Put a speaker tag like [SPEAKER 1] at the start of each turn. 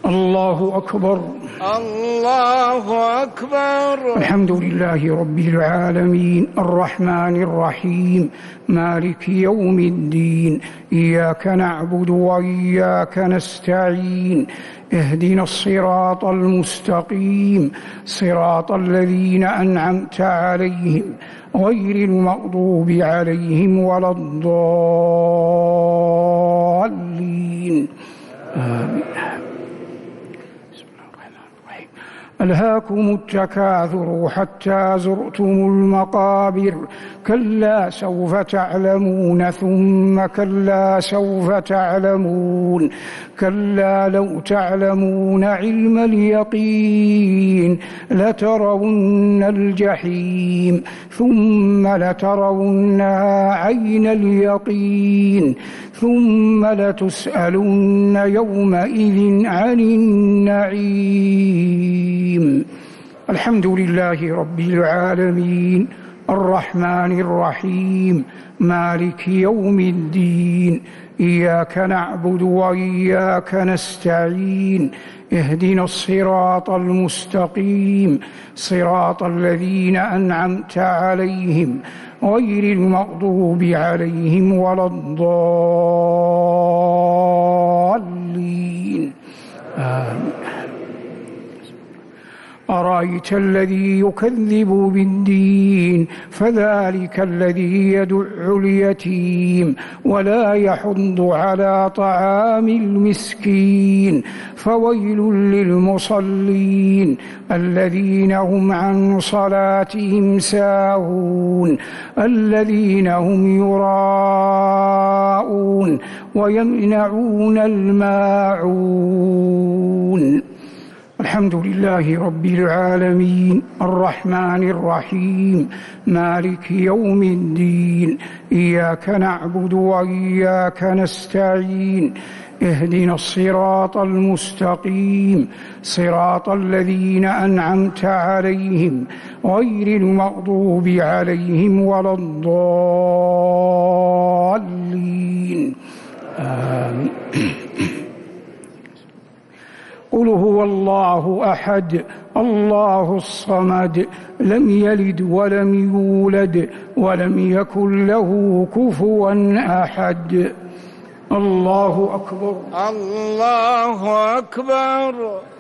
[SPEAKER 1] الله أكبر.
[SPEAKER 2] الله أكبر.
[SPEAKER 1] الحمد لله رب العالمين الرحمن الرحيم مالك يوم الدين إياك نعبد وإياك نستعين اهدنا الصراط المستقيم صراط الذين أنعمت عليهم غير المغضوب عليهم ولا الضالين آمين. ألهاكم التكاثر حتى زرتم المقابر كلا سوف تعلمون ثم كلا سوف تعلمون كلا لو تعلمون علم اليقين لترون الجحيم ثم لترونها عين اليقين ثم لتسألن يومئذ عن النعيم. الحمد لله رب العالمين الرحمن الرحيم مالك يوم الدين إياك نعبد وإياك نستعين اهدنا الصراط المستقيم صراط الذين أنعمت عليهم غير المغضوب عليهم ولا الضالين آمين. أرأيت الذي يكذب بالدين فذلك الذي يدع اليتيم ولا يحض على طعام المسكين فويل للمصلين الذين هم عن صلاتهم ساهون الذين هم يراءون ويمنعون الماعون. الحمد لله رب العالمين الرحمن الرحيم مالك يوم الدين إياك نعبد وإياك نستعين اهدنا الصراط المستقيم صراط الذين أنعمت عليهم غير المغضوب عليهم ولا الضالين آمين. قل هو الله أحد الله الصمد لم يلد ولم يولد ولم يكن له كفوا أحد. الله أكبر.
[SPEAKER 2] الله أكبر.